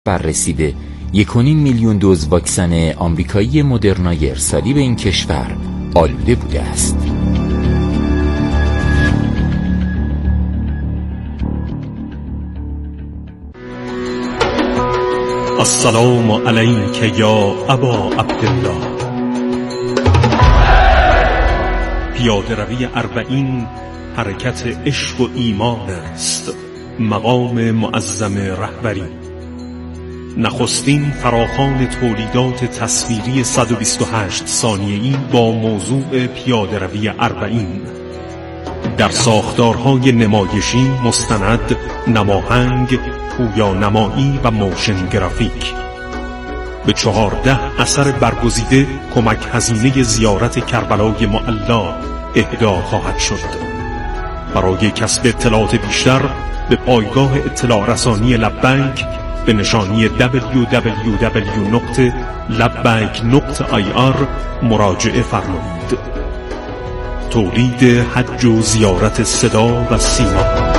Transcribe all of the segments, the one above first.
بررسیده 1.5 میلیون دوز واکسن آمریکایی مدرنای ارسالی به این کشور آلوده بوده است. السلام علیک یا ابا عبدالله. پیاده روی 40 حرکت عشق و ایمان است، مقام معظم رهبری. نخستین فراخوان تولیدات تصویری 128 ثانیه‌ای با موضوع پیاده روی 40 در ساختارهای نمایشی، مستند، نماهنگ، پویانمایی و موشن گرافیک. به 14 اثر برگزیده کمک هزینه زیارت کربلای معلا اهدا خواهد شد. برای کسب اطلاعات بیشتر به پایگاه اطلاع رسانی لبیک به نشانی www.labbaik.ir مراجعه فرمایید. تولید حج و زیارت صدا و سیما.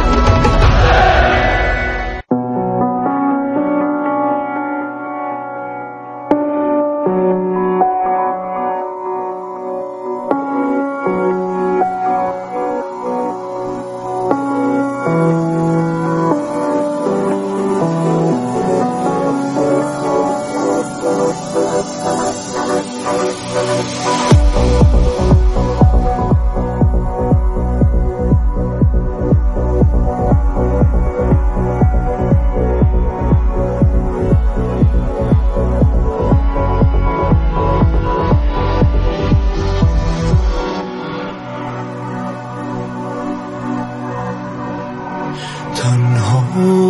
تنها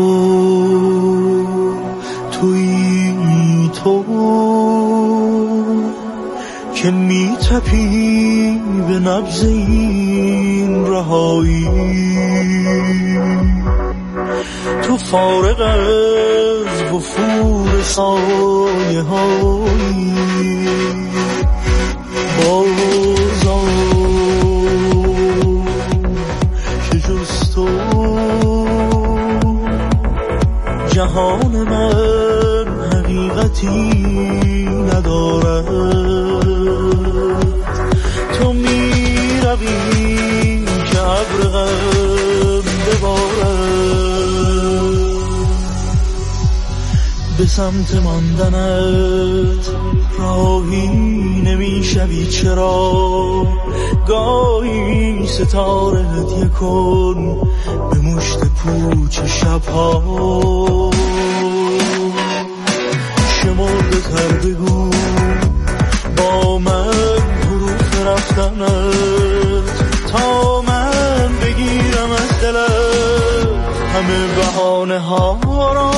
تویی تو که می‌تپی به نبض این رهایی، تو فارغ از وفور سایه هایی بازا که جز تو جهان من حقیقتی ندارد. تو میروی که ابر غم ببارد، به سمت ماندنت راهی نمیشوی. چرا گاهی ستاره هدیه کن به مشت پوچ شبها، شمرده تر بگو با من حروف رفتنت تا من بگیرم از دلت همه بهانه ها را.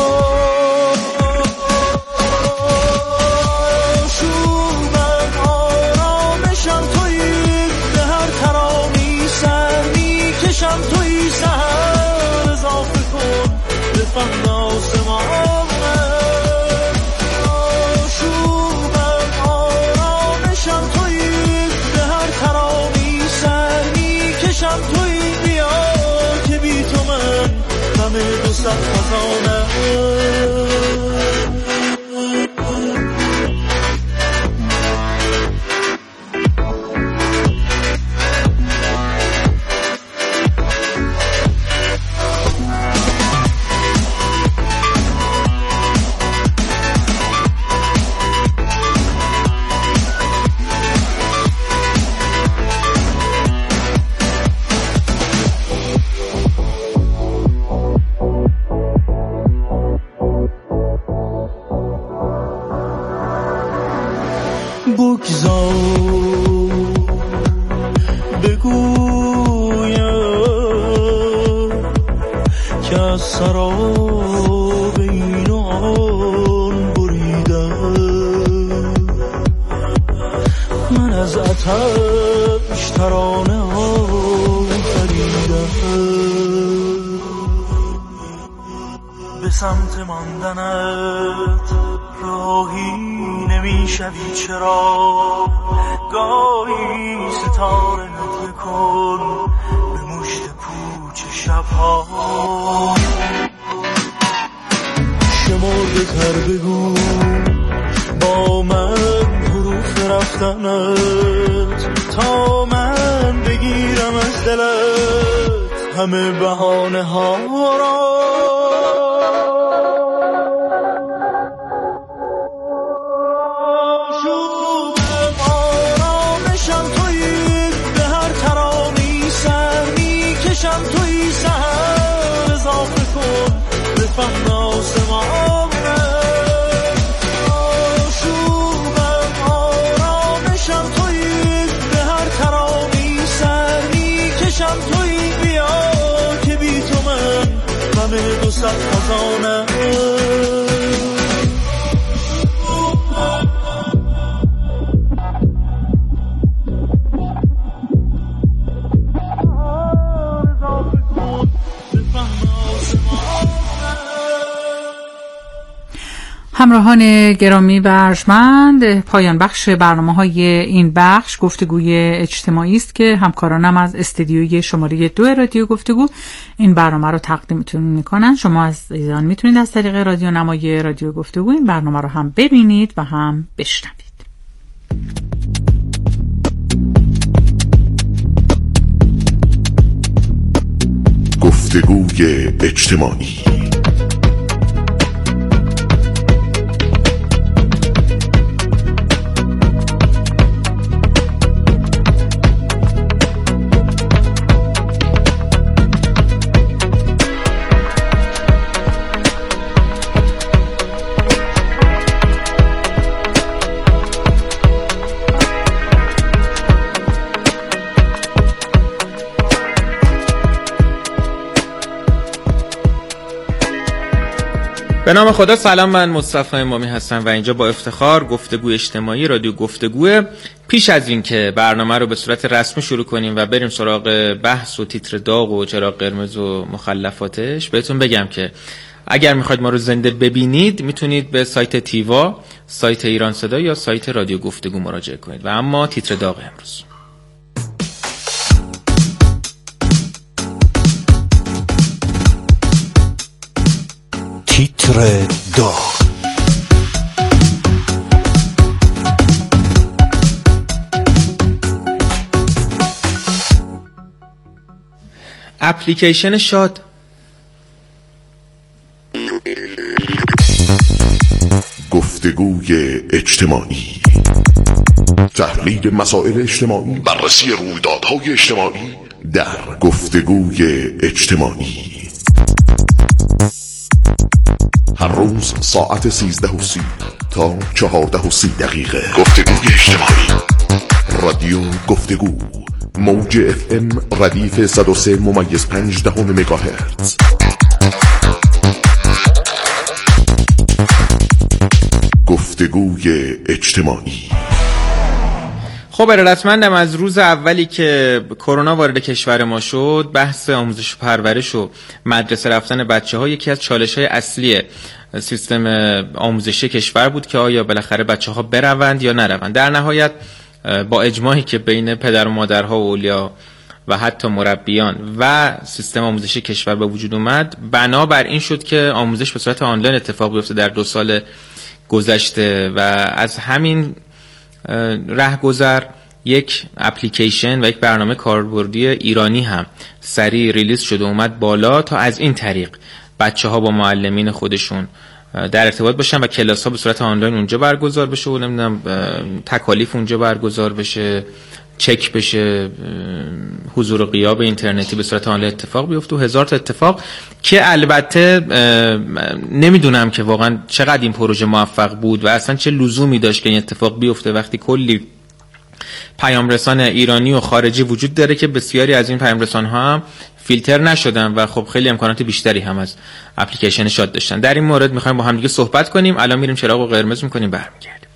بگذار بگویم که از سراب این و آن بریدم، من از آتش ترانه آفریدم. به سمت ماندنت راهی نمیشوی. چرا گاهی ستاره هدیه کن به مشت پوچ شبها، مرده تر بگو با من حروف رفتنت تا من بگیرم از دلت همه بهانه ها را. دو صد خزانه همراهان گرامی و ارجمند، پایان بخش برنامه‌های این بخش گفتگوی اجتماعی است که همکارانم از استدیوی شماره 2 رادیو گفتگو این برنامه رو تقدیمتون میکنن. شما عزیزان میتونید از طریق رادیو نمای رادیو گفتگو این برنامه رو هم ببینید و هم بشنوید. گفتگوی اجتماعی. به نام خدا. سلام، من مصطفی امامی هستم و اینجا با افتخار گفتگوی اجتماعی رادیو گفتگو. پیش از این که برنامه رو به صورت رسمی شروع کنیم و بریم سراغ بحث و تیتر داغ و چراغ قرمز و مخلفاتش، بهتون بگم که اگر میخواید ما رو زنده ببینید میتونید به سایت تیوا، سایت ایران صدا یا سایت رادیو گفتگو مراجعه کنید. و اما تیتر داغ امروز. تیتر داغ. اپلیکیشن شاد. گفتگوی اجتماعی. تحلیل مسائل اجتماعی، بررسی رویدادهای اجتماعی در گفتگوی اجتماعی. هر روز ساعت 13:30 تا 14:30 گفتگوی اجتماعی. رادیو گفتگو، موج FM ردیف 103.5 مگاهرتز. گفتگوی اجتماعی. خب ارادتمندم، از روز اولی که کرونا وارد کشور ما شد، بحث آموزش و پرورش و مدرسه رفتن بچه‌ها یکی از چالش‌های اصلی سیستم آموزشی کشور بود که آیا بالاخره بچه‌ها بروند یا نروند. در نهایت با اجماعی که بین پدر و مادرها و اولیا و حتی مربیان و سیستم آموزشی کشور به وجود اومد، بنا بر این شد که آموزش به صورت آنلاین اتفاق بیفته در 2 سال گذشته. و از همین رهگذر یک اپلیکیشن و یک برنامه کاربردی ایرانی هم سریع ریلیز شده اومد بالا تا از این طریق بچه‌ها با معلمین خودشون در ارتباط باشن و کلاس‌ها به صورت آنلاین اونجا برگزار بشه و نمیدونم تکالیف اونجا برگزار بشه، چک بشه، حضور و غیاب اینترنتی به صورت آنلاین اتفاق بیفته و هزار تا اتفاق که البته نمیدونم که واقعا چقدر این پروژه موفق بود و اصلا چه لزومی داشت که این اتفاق بیفته وقتی کلی پیام رسان ایرانی و خارجی وجود داره که بسیاری از این پیام رسان ها هم فیلتر نشدن و خب خیلی امکانات بیشتری هم از اپلیکیشن شاد داشتن. در این مورد میخوایم با هم دیگه صحبت کنیم. الان میریم چراغ و قرمز میکنیم، برمیگردیم.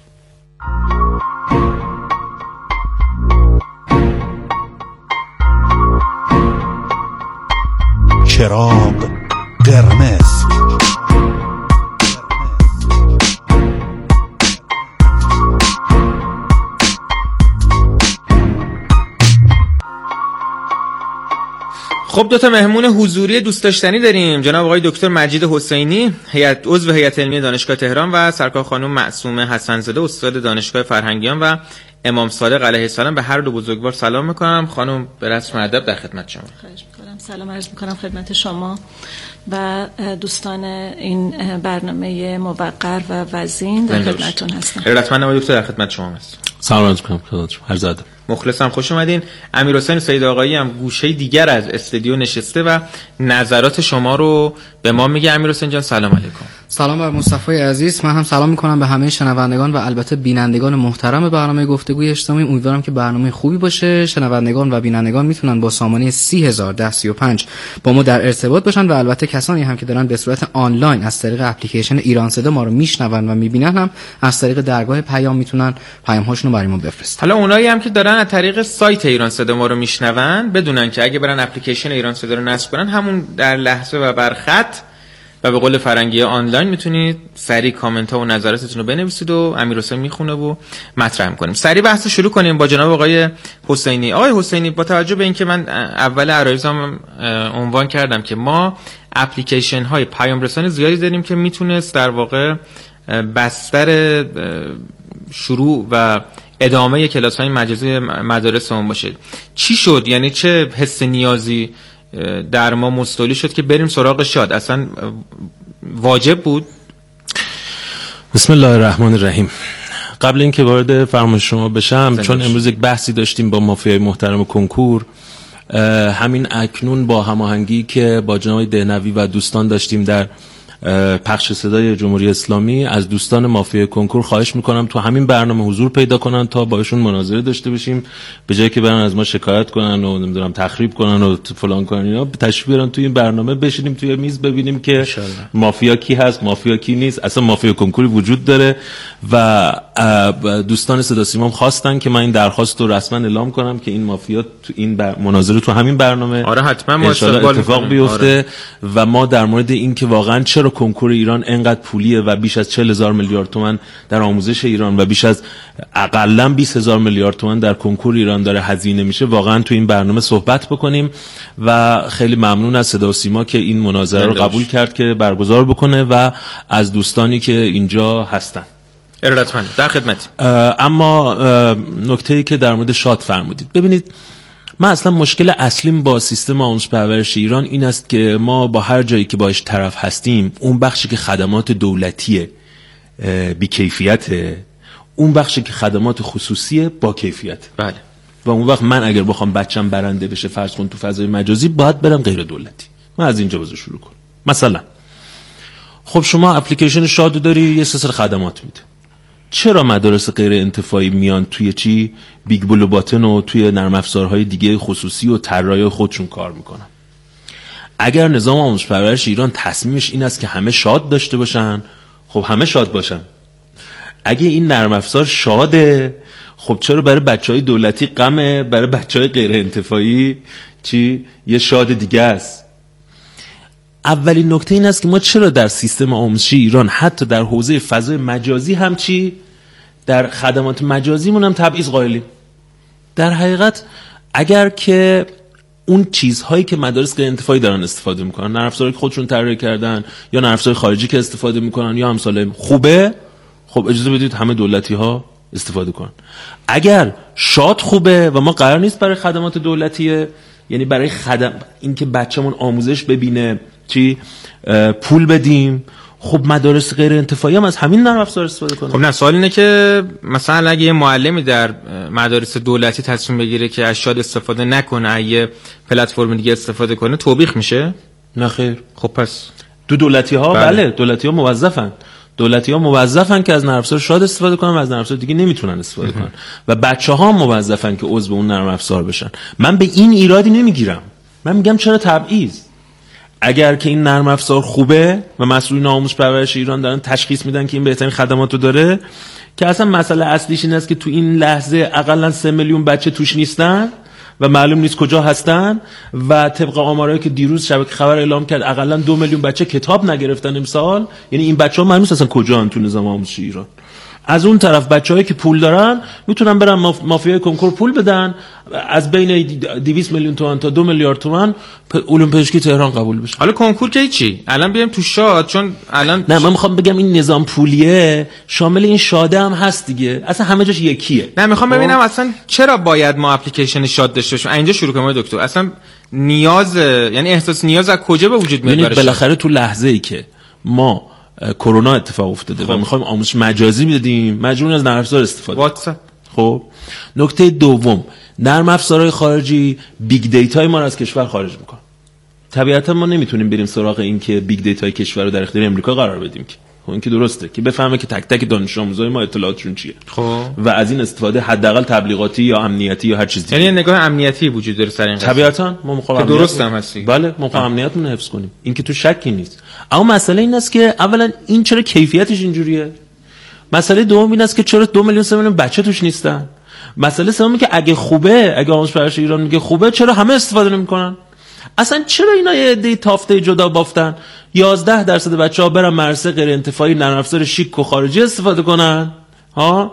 چراغ قرمز. خب دو تا مهمون حضوری دوست داشتنی داریم، جناب آقای دکتر مجید حسینی عضو هیئت علمی دانشگاه تهران و سرکار خانم معصومه حسن‌زاده استاد دانشگاه فرهنگیان و امام صادق علیه السلام. به هر دو بزرگوار سلام میکنم. خانم به رسم ادب در خدمت شما. خواهش میکنم. سلام عرض میکنم خدمت شما و دوستان این برنامه موقر و وزین. در خدمتتون هستم. ارادتمند آقای دکتر در خدمت شما هستم. سلام عرض میکنم خدمتتون. عرض ادب. مخلصم، خوش اومدین. امیرحسین سید آقایی هم گوشه دیگر از استودیو نشسته و نظرات شما رو به ما میگه. امیرحسین جان سلام علیکم. سلام بر مصطفی عزیز. من هم سلام میکنم به همه شنوندگان و البته بینندگان محترم برنامه گفتگوی اجتماعی. امیدوارم که برنامه خوبی باشه. شنوندگان و بینندگان میتونن با سامانه 30135 با ما در ارتباط باشن و البته کسانی هم که دارن به صورت آنلاین از طریق اپلیکیشن ایران صدا ما رو میشنون و میبینن هم از طریق درگاه پیام میتونن پیام‌هاشون رو برای ما بفرستن. حالا اونایی هم که دارن از طریق سایت ایران صدا ما رو میشنون بدونن که اگه برن اپلیکیشن ایران صدا رو نصب کنن همون در لحظه و بر خط و به قول فرنگی آنلاین میتونید سریع کامنت ها و نظراتتون رو بنویسید و امیرحسین میخونه و مطرح میکنیم. سریع بحث شروع کنیم با جناب آقای حسینی. آقای حسینی، با توجه به اینکه من اول عرایزم عنوان کردم که ما اپلیکیشن های پیام رسان زیادی داریم که میتونست در واقع بستر شروع و ادامه کلاس های مجازی مدارس هم باشه، چی شد؟ یعنی چه حس نیازی در ما مستولی شد که بریم سراغ شاد؟ اصلا واجب بود؟ بسم الله الرحمن الرحیم. قبل اینکه وارد فرمایش شما بشم، چون امروز یک بحثی داشتیم با مافیای محترم کنکور، همین اکنون با هماهنگی که با جناب دهنوی و دوستان داشتیم در پخش صدای جمهوری اسلامی، از دوستان مافیای کنکور خواهش میکنم تو همین برنامه حضور پیدا کنن تا باشون مناظره داشته باشیم، به جایی که برن از ما شکایت کنن و نمیدونم تخریب کنن و فلان کنن، اینا تشریف بیارن توی این برنامه، بشینیم توی میز ببینیم که مافیا کی هست، مافیا کی نیست، اصلا مافیا کنکوری وجود داره. و دوستان صدا سیما خواستن که من این درخواست رو رسما اعلام کنم که این مافیا تو این مناظره تو همین برنامه آره حتما ما اتفاق بیفته. و ما در مورد این که واقعا چرا کنکور ایران انقدر پولیه و بیش از 40,000 میلیارد تومان در آموزش ایران و بیش از اقلا 20,000 میلیارد تومان در کنکور ایران داره هزینه میشه، واقعا تو این برنامه صحبت بکنیم. و خیلی ممنون از صدا و سیما که این مناظره رو قبول کرد که برگزار بکنه و از دوستانی که اینجا هستن. ارادتمند، در خدمت. اما نکته‌ای که در مورد شاد فرمودید، ببینید من اصلا مشکل اصلیم با سیستم آموزش پرورش ایران این است که ما با هر جایی که باش طرف هستیم، اون بخشی که خدمات دولتی بی‌کیفیته، اون بخشی که خدمات خصوصی با کیفیت. بله. و اون وقت من اگر بخوام بچم برنده بشه فرض کن تو فضای مجازی، باید برم غیر دولتی. من از اینجا بذار شروع کنم. مثلا خب شما اپلیکیشن شادو داری، یه سلسله خدمات میده. چرا مدارس غیر انتفاعی میان توی چی بیگ بلو باتن و توی نرم افزارهای دیگه خصوصی و طراحی خودشون کار میکنن؟ اگر نظام آموزش پرورش ایران تصمیمش این است که همه شاد داشته باشن، خب همه شاد باشن. اگه این نرم افزار شاده، خب چرا برای بچهای دولتی غمه، برای بچهای غیر انتفاعی چی یه شاد دیگه است؟ اولین نکته این است که ما چرا در سیستم آموزشی ایران حتی در حوزه فضای مجازی هم چی در خدمات مجازیمون هم تبعیض قائلیم؟ در حقیقت اگر که اون چیزهایی که مدارس غیر انتفاعی دارن استفاده میکنن، نرم افزاری که خودشون طراحی کردن یا نرم افزار خارجی که استفاده میکنن یا امثال خوبه، خب اجازه بدید همه دولتی ها استفاده کنن. اگر شاد خوبه و ما قرار نیست برای خدمات دولتیه، یعنی برای این که بچه‌مون آموزش ببینه چی پول بدیم، خب مدارس غیر انتفاعی هم از همین نرم افزار استفاده کنن. خب نه، سوال اینه که مثلا اگه یه معلمی در مدارس دولتی تصمیم بگیره که از شاد استفاده نکنه، اگه پلتفرم دیگه استفاده کنه، توبیخ میشه؟ نه خیر. خب پس دو دولتی ها بله دولتی ها موظفن که از نرم افزار شاد استفاده کنن و از نرم افزار دیگه نمیتونن استفاده کنن و بچه‌ها موظفن که عضو اون نرم افزار بشن. من به این ایرادی نمیگیرم، من میگم چرا تبعیض؟ اگر که این نرم افزار خوبه و مسئولین آموزش پرورش ایران دارن تشخیص میدن که این بهترین خدمات رو داره، که اصلا مسئله اصلیش این است که تو این لحظه اقلا 3 میلیون بچه توش نیستن و معلوم نیست کجا هستن و طبق آمارایی که دیروز شبکه خبر اعلام کرد اقلا 2 میلیون بچه کتاب نگرفتن امسال. یعنی این بچه‌ها معلوم نیست اصلا کجا ان تو نظام آموزشی ایران. از اون طرف بچه‌هایی که پول دارن میتونن برن مافیای کنکور پول بدن، از بین 200 میلیون تومان تا 2 میلیارد تومان علوم پزشکی تهران قبول بشه. حالا کنکور کی چی؟ الان بیایم تو شاد، چون الان نه من میخوام بگم این نظام پولیه شامل این شاده هم هست دیگه، اصلا همه جاش یکیه. نه میخوام ببینم اصلا چرا باید ما اپلیکیشن شاد داشته باشیم. اینجا شروع کنیم دکتر. اصلا نیاز، یعنی احساس نیاز از کجا به وجود میاد؟ بالاخره تو لحظه‌ای که ما کرونا اتفاق افتاده و میخوایم آموزش مجازی بدیم مجبوریم از نرم افزار استفاده واتساپ. خب نکته دوم، نرم افزارهای خارجی بیگ دیتای ما رو از کشور خارج میکنه. طبیعتا ما نمیتونیم بریم سراغ این که بیگ دیتای کشور رو در اختیار امریکا قرار بدیم که خب این که درسته که بفهمه که تک تک دانش آموزای ما اطلاعاتشون چیه خب و از این استفاده حداقل تبلیغاتی یا امنیتی یا هر چیز دیگه، یعنی نگاه امنیتی وجود داره سر این قضیه. طبیعتا ما مخالف درست هم هستی. بله مخالف امنیتمون رو حفظ کنیم، این که تو شکی نیست. اما مسئله این است که اولا این چرا کیفیتش اینجوریه؟ مسئله دوم این است که چرا 2 میلیون 3 میلیون بچه توش نیستن؟ مسئله سومی که اگه خوبه، اگه آموزش پرورش ایران میگه خوبه، چرا همه استفاده نمیکنن؟ اصلا چرا اینا یه عده تافته جدا بافتن 11% بچه‌ها برن مدرسه غیر انتفاعی نرم افزار شیک و خارجی استفاده کنن؟ ها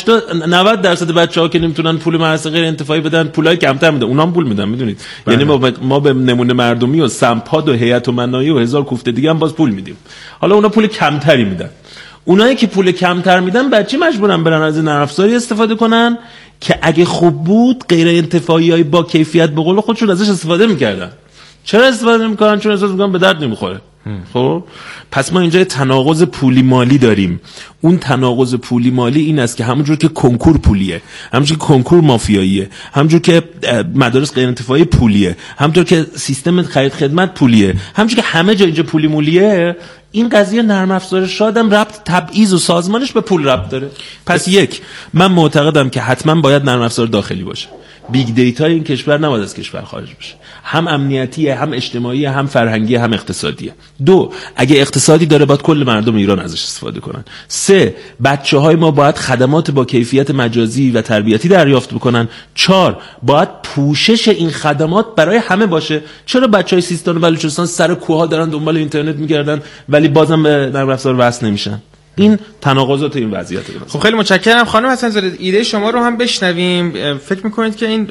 90% بچه‌ها که نمیتونن پول مدرسه غیر انتفاعی بدن پولای کمتر میدن، اونام پول میدن میدونید. یعنی ما به نمونه مردمی و سمپاد و هیئت و منایی و هزار کوفته دیگه هم باز پول میدیم، حالا اونا پول کمتری میدن. اونایی که پول کمتر میدن بچه مجبورن برن از نرم افزاری استفاده کنن که اگه خوب بود غیر انتفاعیای با کیفیت به قول خودشون ازش استفاده میکردن. چرا استفاده نمیکنن؟ چون احساس میکنن به درد نمیخوره. خب پس ما اینجا تناقض پولی مالی داریم. اون تناقض پولی مالی این است که همونجور که کنکور پولیه، همونجور که کنکور مافیاییه، همونجور که مدارس غیر انتفاعی پولیه، همونطور که سیستم خرید خدمت پولیه، همونجور که همه جا اینجا پولی مولیه، این قضیه نرم افزار شادم ربط تبعیض و سازمانش به پول ربط داره. پس یک، من معتقدم که حتما باید نرم افزار داخلی باشه. بیگ دیتا این کشور نباید از کشور خارج بشه، هم امنیتیه، هم اجتماعیه، هم فرهنگیه، هم اقتصادیه. دو، اگه اقتصادی داره باید کل مردم ایران ازش استفاده کنن. سه، بچه‌های ما باید خدمات با کیفیت مجازی و تربیتی دریافت بکنن. چهار، باید پوشش این خدمات برای همه باشه. چرا بچه‌های سیستان و بلوچستان سر کوها دارن دنبال اینترنت میگردن ولی بازم به نرم افزار وصل نمیشن؟ این تناقضات این وضعیته. خب خیلی متشکرم خانم حسن زاده. ایده شما رو هم بشنویم. فکر می‌کنید که این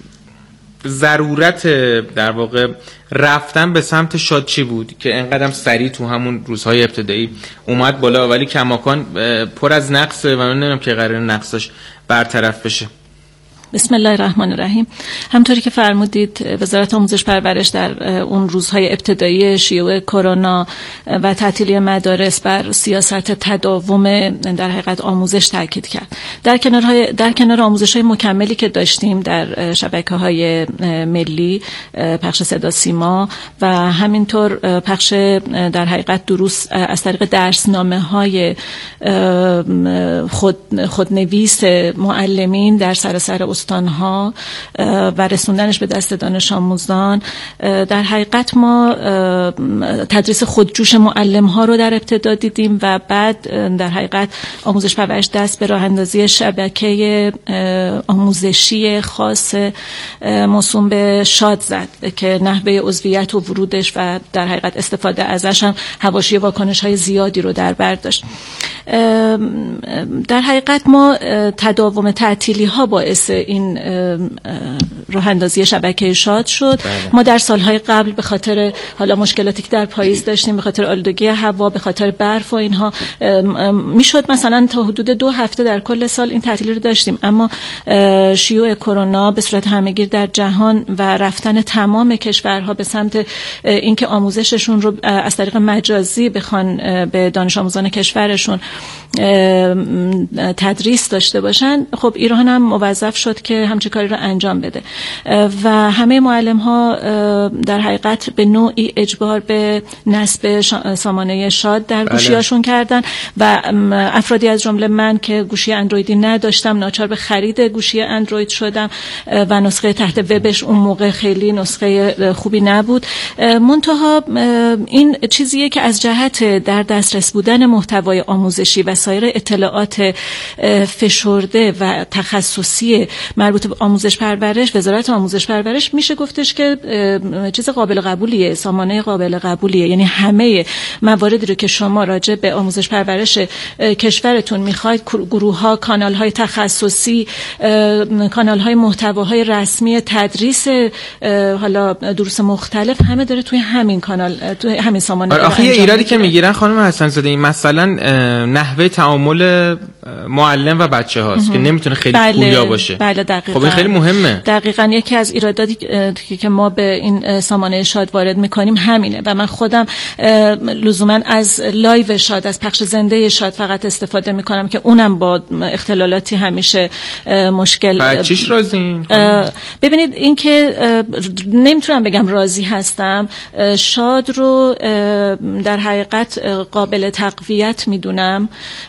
ضرورت در واقع رفتن به سمت شاد چی بود که اینقدر سریع تو همون روزهای ابتدایی اومد بالا ولی کماکان پر از نقصه و من نمیدونم که قراره نقصش برطرف بشه؟ بسم الله الرحمن الرحیم. همطوری که فرمودید وزارت آموزش پرورش در اون روزهای ابتدایی شیوع کرونا و تعطیلی مدارس بر سیاست تداوم در حقیقت آموزش تاکید کرد. در کنار آموزش‌های مکملی که داشتیم در شبکه‌های ملی، پخش صدا سیما و همینطور پخش در حقیقت دروس از طریق درسنامه‌های خودنویس معلمین در سراسر استانها و رسوندنش به دست دانش آموزان، در حقیقت ما تدریس خودجوش معلم ها رو در ابتدا دیدیم و بعد در حقیقت آموزش پرورش دست به راه اندازی شبکه آموزشی خاص موسوم به شاد زد که نحوه عضویت و ورودش و در حقیقت استفاده ازش هم حواشی واکنش های زیادی رو در بر داشت. در حقیقت ما تداوم تعطیلی ها باعث این راه اندازی شبکه شاد شد. ما در سالهای قبل به خاطر حالا مشکلاتی که در پاییز داشتیم، به خاطر آلودگی هوا، به خاطر برف و اینها، میشد مثلا تا حدود 2 هفته در کل سال این تعطیلی رو داشتیم. اما شیوع کرونا به صورت همه‌گیر در جهان و رفتن تمام کشورها به سمت اینکه آموزششون رو از طریق مجازی بخوان به دانش آموزان کشورشون تدریس داشته باشن، خب ایران هم موظف شد که همچه کاری رو انجام بده و همه معلم ها در حقیقت به نوعی اجبار به نصب سامانه شاد در گوشیاشون کردن و افرادی از جمله من که گوشی اندرویدی نداشتم ناچار به خرید گوشی اندروید شدم و نسخه تحت وبش اون موقع خیلی نسخه خوبی نبود. منتها این چیزیه که از جهت در دسترس بودن محتوای آموزشی و سایر اطلاعات فشرده و تخصصی مربوط به آموزش پرورش، وزارت آموزش پرورش میشه گفتش که چیز قابل قبولیه، سامانه قابل قبولیه. یعنی همه مواردی رو که شما راجع به آموزش پرورش کشورتون میخواید، گروه‌ها، کانال‌های تخصصی، کانال‌های محتواهای رسمی تدریس، حالا دروس مختلف، همه داره توی همین کانال، توی همین سامانه. آخه ایرادی که میگیرن خانم حسن زاده این مثلا نحوه تعامل معلم و بچه هاست که نمیتونه خیلی پویا باشه. بله دقیقاً. خب این خیلی مهمه. دقیقاً یکی از ایراداتی که ما به این سامانه شاد وارد میکنیم همینه و من خودم لزوما از لایو شاد، از پخش زنده شاد فقط استفاده میکنم که اونم با اختلالاتی همیشه مشکل. بچیش راضین؟ ببینید این که نمیتونم بگم راضی هستم، شاد رو در حقیقت قابل تقویت میدونم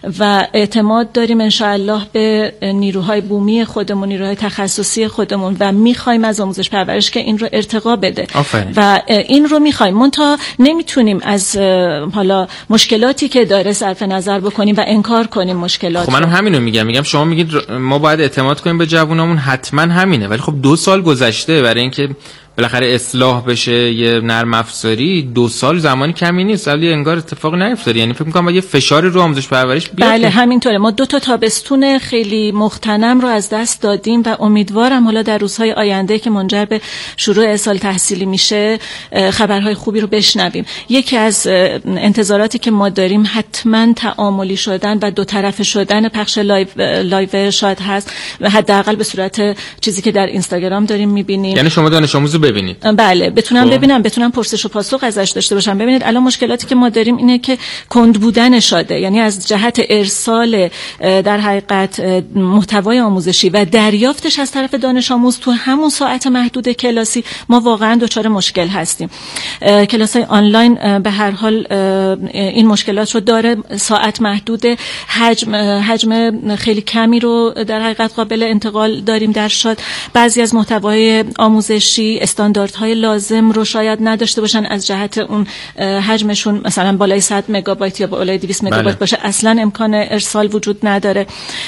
و اعتماد داریم انشاءالله به نیروهای بومی خودمون، نیروهای تخصصی خودمون و میخوایم از آموزش پرورش که این رو ارتقا بده و این رو میخوایم. منتها نمیتونیم از حالا مشکلاتی که داره صرف نظر بکنیم و انکار کنیم مشکلات. خب من همینو میگم شما میگید ما باید اعتماد کنیم به جوانامون، حتما همینه، ولی خب 2 سال گذشته برای اینکه بالاخره اصلاح بشه یه نرم افزاری، 2 سال زمانی کمی نیست، ولی انگار اتفاق نیفتاد. یعنی فکر می‌کنم با یه فشار رو آموزش پرورش بیاد. بله همینطوره. ما 2 تابستون خیلی مغتنم رو از دست دادیم و امیدوارم حالا در روزهای آینده که منجر به شروع سال تحصیلی میشه خبرهای خوبی رو بشنویم. یکی از انتظاراتی که ما داریم حتما تعاملی شدن و 2 طرفه شدن پخش لایو شاد هست و حداقل به صورت چیزی که در اینستاگرام داریم می‌بینیم. یعنی شما دانش آموز ببینید. بله بتونم ببینم، بتونم پرسش و پاسخ ازش داشته باشم. ببینید الان مشکلاتی که ما داریم اینه که کند بودن شاده، یعنی از جهت ارسال در حقیقت محتوای آموزشی و دریافتش از طرف دانش آموز تو همون ساعت محدود کلاسی ما واقعا دچار مشکل هستیم. کلاس‌های آنلاین به هر حال این مشکلات رو داره، ساعت محدوده، حجم خیلی کمی رو در حقیقت قابل انتقال داریم در شاد. بعضی از محتوای آموزشی استانداردهای لازم رو شاید نداشته باشن از جهت اون حجمشون، مثلا بالای 100 مگابایت یا بالای 200 مگابایت باشه، اصلا امکان ارسال وجود نداره.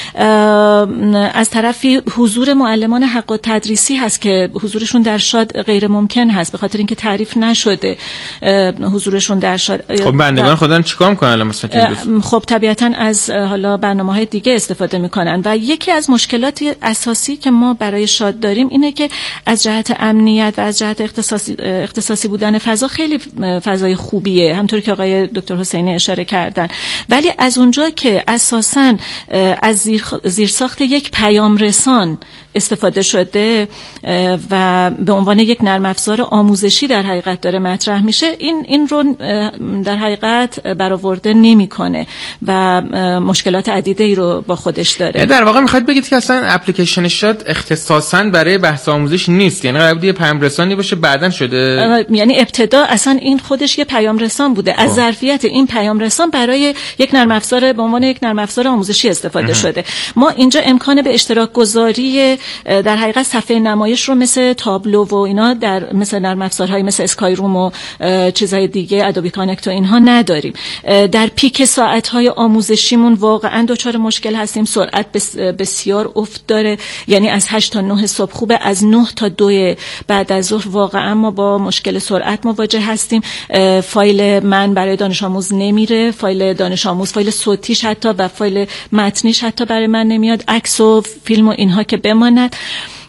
از طرفی حضور معلمان حق التدریسی هست که حضورشون در شاد غیر ممکن هست به خاطر اینکه تعریف نشده حضورشون در شاد. خب بندگان خودن چیکار میکنن مثلا؟ خب طبیعتا از حالا برنامه‌های دیگه استفاده میکنن و یکی از مشکلات اساسی که ما برای شاد داریم اینه که از جهت امنیت و از جهت اختصاصی بودن فضا خیلی فضای خوبیه، همونطور که آقای دکتر حسینی اشاره کردن، ولی از اونجا که اساساً از زیرساخت یک پیام رسان استفاده شده و به عنوان یک نرم افزار آموزشی در حقیقت داره مطرح میشه، این رو در حقیقت برآورده نمیکنه و مشکلات عدیده‌ای رو با خودش داره. در واقع میخواد بگید که اصلا اپلیکیشن شاد اختصاصاً برای بحث آموزش نیست، یعنی قرار بود یه پیام رسانی باشه بعدن شده. یعنی ابتدا اصلا این خودش یه پیام رسان بوده، از ظرفیت این پیام رسان برای یک نرم افزار به عنوان یک نرم افزار آموزشی استفاده شده. ما اینجا امکان به اشتراک گذاری در حقیقت صفحه نمایش رو مثل تابلو و اینا در مثل نرم افزارهای مثل اسکای روم و چیزهای دیگه، ادوبی کانکت و اینها نداریم. در پیک ساعت‌های آموزشیمون واقعا دچار مشکل هستیم، سرعت بسیار افت داره، یعنی از 8 تا 9 صبح خوبه، از 9 تا 2 بعد از ظهر واقعا ما با مشکل سرعت مواجه هستیم. فایل من برای دانش آموز نمیره، فایل دانش آموز، فایل صوتیش حتی و فایل متنیش حتی برای من نمیاد، عکس و فیلم و اینها که بماند.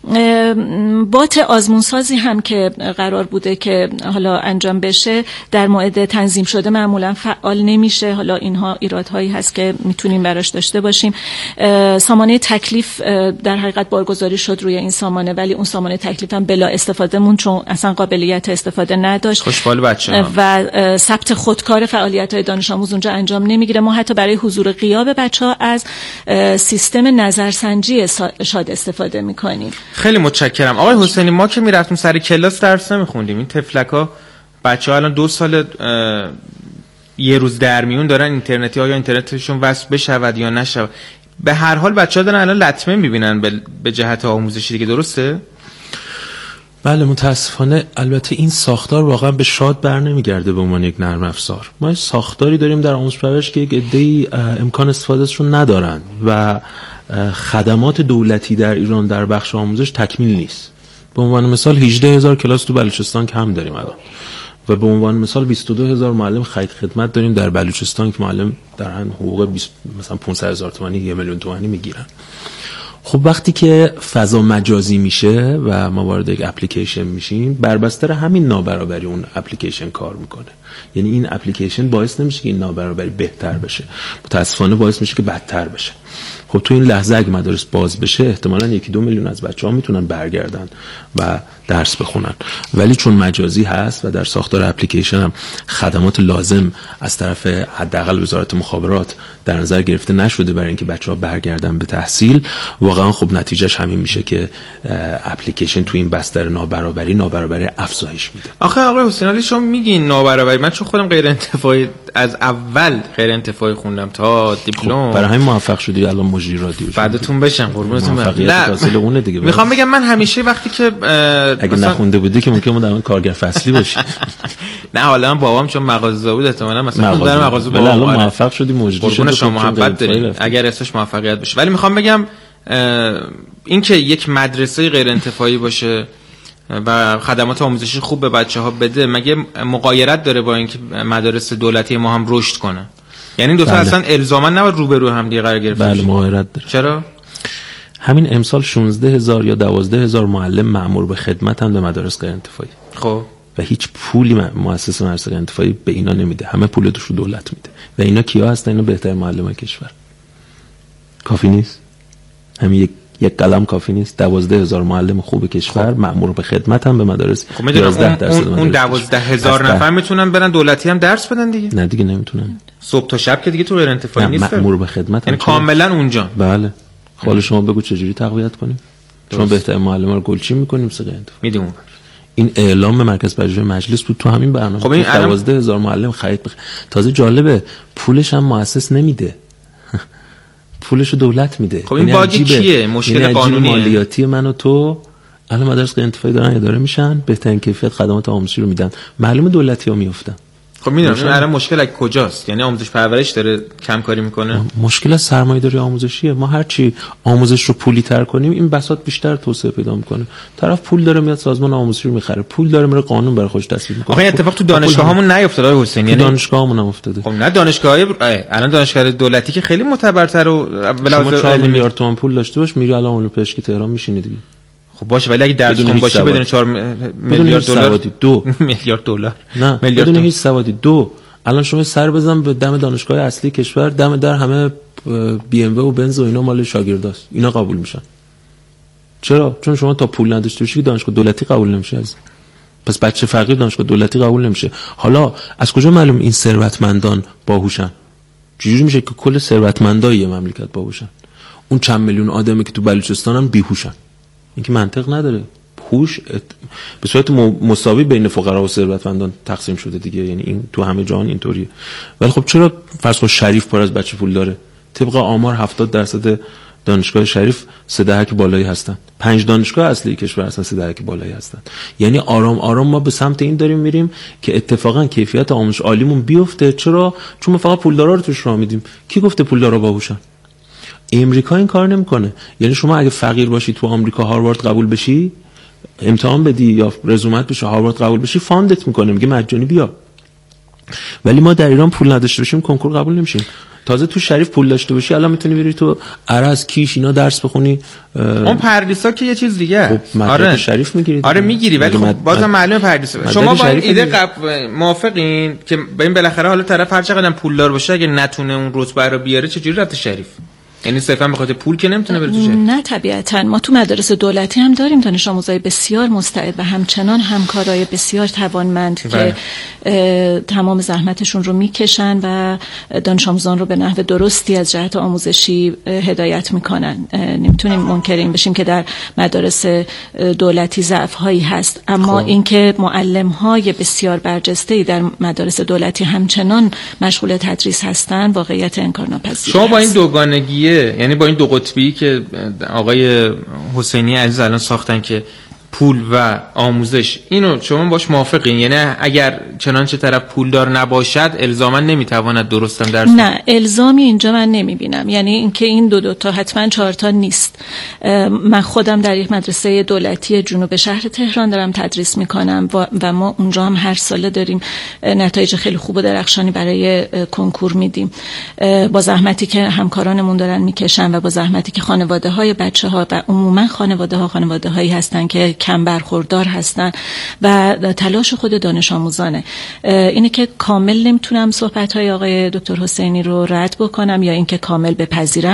بات آزمونسازی هم که قرار بوده که حالا انجام بشه در موعد تنظیم شده معمولا فعال نمیشه. حالا اینها ایرادهایی هست که میتونیم براش داشته باشیم. سامانه تکلیف در حقیقت بارگذاری شد روی این سامانه، ولی اون سامانه تکلیف هم بلا استفاده مون چون اصلا قابلیت استفاده نداشت. خوشحال بچه‌ها و ثبت خودکار فعالیت‌های دانش آموز اونجا انجام نمیگیره. ما حتی برای حضور غیاب بچه‌ها از سیستم نظرسنجی شاد استفاده میکنیم. خیلی متشکرم آقای حسینی. ما که میرفتیم سر کلاس درس نمیخوندیم، این تفلکا بچه‌ها الان 2 سال یه روز در میون دارن اینترنتی ها یا اینترنتشون وصل بشود یا نشود. به هر حال بچه‌ها دارن الان لطمه میبینن به جهت آموزشی دیگه، درسته؟ بله متاسفانه البته این ساختار واقعا به شاد بر نمیگرده به عنوان یک نرم افزار. ما ساختاری داریم در آموزش پرورش که یک عده‌ای امکان استفادهشون ندارن و خدمات دولتی در ایران در بخش آموزش تکمیل نیست. به عنوان مثال 18,000 کلاس تو بلوچستان کم داریم الان و به عنوان مثال 22,000 معلم خرید خدمت داریم در بلوچستان که معلم در حقوق مثلا 500,000 تومانی 1,000,000 تومانی میگیرن. خب وقتی که فضا مجازی میشه و ما وارد یک اپلیکیشن میشیم، بر بستر همین نابرابری اون اپلیکیشن کار میکنه. یعنی این اپلیکیشن باعث نمیشه که این نابرابری بهتر بشه، متاسفانه باعث میشه که بدتر بشه. خب تو این لحظه اگه مدارس باز بشه احتمالاً 1-2 میلیون از بچه‌ها میتونن برگردن و درس بخونن، ولی چون مجازی هست و در ساختار اپلیکیشن هم خدمات لازم از طرف حداقل وزارت مخابرات در نظر گرفته نشده برای اینکه بچه‌ها برگردن به تحصیل، واقعا خب نتیجهش همین میشه که اپلیکیشن تو این بستر نابرابری افزایش میده. آخه آقای حسین علی شما میگین نابرابری، من چون خودم غیر انتفاعی از اول غیر انتفاعی خوندم تا دیپلم، خب برای همین موفق شدی الان مجری رادیو بعدتون بشن قربونتون برم. میخوام بگم من همیشه وقتی که اگه نخونده بودی که ممکنه ما در اون کارگر فصلی باشیم. نه حالا من بابام چون مغازه بود احتمالاً مثلا در مغازه بابام الان موفق شدی مجری شدی، شما محبت دارید اگر اسمش موفقیت بشه. ولی میخوام بگم این که یک مدرسه غیر انتفاعی باشه و خدمات آموزشی خوب به بچه‌ها بده، مگه مغایرت داره با اینکه مدارس دولتی ما هم رشد کنه؟ یعنی دو تا اصلا الزاما نباید روبرو هم دیگه قرار گرفته. بله مغایرت داره. چرا؟ همین امسال 16,000 یا 12,000 معلم مأمور به خدمتن به مدارس غیر انتفاعی. خب و هیچ پولی مؤسسه مدرسه غیر انتفاعی به اینا نمیده، همه پولش رو دولت میده. و اینا کیا هستن؟ اینا بهترین معلمان کشور. کافی نیست؟ همین یک قلم کافی نیست؟ 12,000 معلم خوب کشور مأمور به خدمتن به مدارس. خب 11% اون 12,000 نفر میتونن برن دولتی هم درس بدن دیگه؟ نه دیگه نمیتونن. صبح تا شب که دیگه تو غیر انتفاعی نیست. مأمور به خدمت یعنی کاملا اونجا. بله. حالا شما بگو چجوری تقویت کنیم؟ شما بهترین معلمان رو گلچین میکنیم سه غیر انتفاعی. میدیم. این اعلام مرکز پژوهش مجلس بود تو همین برنامه. خب این 12,000 معلم خرید تازه جالبه پولش هم مؤسس نمیده. پولش رو دولت میده. خب این باگ کیه؟ مشکل قانونی مالیاتی من و تو. الان مدارس غیر انتفاعی دارن اداره میشن، بهترین کیفیت خدمات آموزشی رو میدن، معلومه دولتی ها میافتن. خب میدونم الان مشکل کجاست؟ یعنی آموزش پرورش داره کم کاری میکنه؟ مشکل از سرمایه‌داری آموزشیه. ما هرچی آموزش رو پولی تر کنیم این بساط بیشتر توسعه پیدا میکنه. طرف پول داره میاد سازمان آموزشی رو میخره، پول داره میره قانون برای خودش تصویب میکنه. آخه اتفاق تو دانشگاهامون نیافتاد آقای حسینی؟ یعنی دانشگاهامون هم افتاده. خب نه دانشگاه‌های الان دانشگاه دولتی که خیلی معتبرتر و بلاوز 4 میلیارد تومان پول داشته باش میری الان علوم پزشکی تهران میشینی دیگه. خب باشه ولی اگه درس خون باشه بدون 4 میلیارد دلار 2 میلیارد دلار نه بدون هیچ سوادی 2 الان شما سر بزن به دم دانشگاه اصلی کشور، دم در همه بی ام و بنز و اینا مال شاگرداست، اینا قبول میشن. چرا؟ چون شما تا پول نداشته باشی دانشگاه دولتی قبول نمیشه. پس بچه فقیر دانشگاه دولتی قبول نمیشه. حالا از کجا معلوم این ثروتمندان باهوشن؟ چجوری میشه که کل ثروتمندای مملکت باهوشن؟ اون چند میلیون آدمی که تو بلوچستانن بیهوشن؟ این که منطق نداره. هوش به صورت مساوی بین فقرا و ثروتمندان تقسیم شده دیگه، یعنی این تو همه جهان اینطوریه. ولی خب چرا فرض کن شریف پر از بچه پول داره؟ طبق آمار 70% دانشگاه شریف 3 دهک بالایی هستن، 5 دانشگاه اصلی کشور هستن 3 دهک بالایی هستن. یعنی آرام آرام ما به سمت این داریم میریم که اتفاقا کیفیت آموزش عالیمون بیفته. چرا؟ چون ما فقط پولدارا رو توش راه میدیم. کی گفته پولدارا باهوشن؟ امریکا این کار نمیکنه. یعنی شما اگه فقیر باشی تو آمریکا هاروارد قبول بشی، امتحان بدی یا رزومت بشه هاروارد قبول بشی، فاندت میکنه، میگه مجانی بیا. ولی ما در ایران پول نداشته باشیم کنکور قبول نمیشیم. تازه تو شریف پول داشته باشی الان میتونی بری تو عرض کیش اینا درس بخونی. اون پردیسا که یه چیز دیگه. خب آره شریف میگیری. آره میگیری ولی خب بازم معلومه پردیسا. شما با این ایده موافقین که ببین بالاخره حالا طرف هر چقدر پولدار باشه اگه نتونه اون رتبه رو بیاره چجوری رفت شریف؟ یعنی صرفا به خاطر پول که نمیتونه بره تو شهر؟ نه طبیعتا ما تو مدارس دولتی هم داریم دانش آموزای بسیار مستعد و همچنان همکارای بسیار توانمند که تمام زحمتشون رو میکشن و دانش آموزان رو به نحو درستی از جهت آموزشی هدایت میکنن. نمیتونیم منکر این بشیم که در مدارس دولتی ضعف هایی هست، اما اینکه معلم های بسیار برجسته‌ای در مدارس دولتی همچنان مشغول تدریس هستن واقعیت انکارناپذیر. شما با این دوگانگیه، یعنی با این دو قطبی که آقای حسینی عزیز الان ساختن که پول و آموزش، اینو شما باش موافقین؟ یعنی اگر چنانچه طرف پولدار نباشد الزاما نمیتواند درست هم درس؟ نه، الزامی اینجا من نمیبینم. یعنی اینکه این دو تا حتما 4 تا نیست. من خودم در یک مدرسه دولتی جنوب شهر تهران دارم تدریس میکنم و ما اونجا هم هر ساله داریم نتایج خیلی خوب و درخشانی برای کنکور میدیم، با زحمتی که همکارانمون دارن میکشن و با زحمتی که خانواده‌های بچه‌ها و عموما خانواده‌هایی هستن که کم برخوردار هستن و تلاش خود دانش آموزانه. اینه که کامل نمیتونم صحبت‌های آقای دکتر حسینی رو رد بکنم یا اینکه کامل بپذیرم.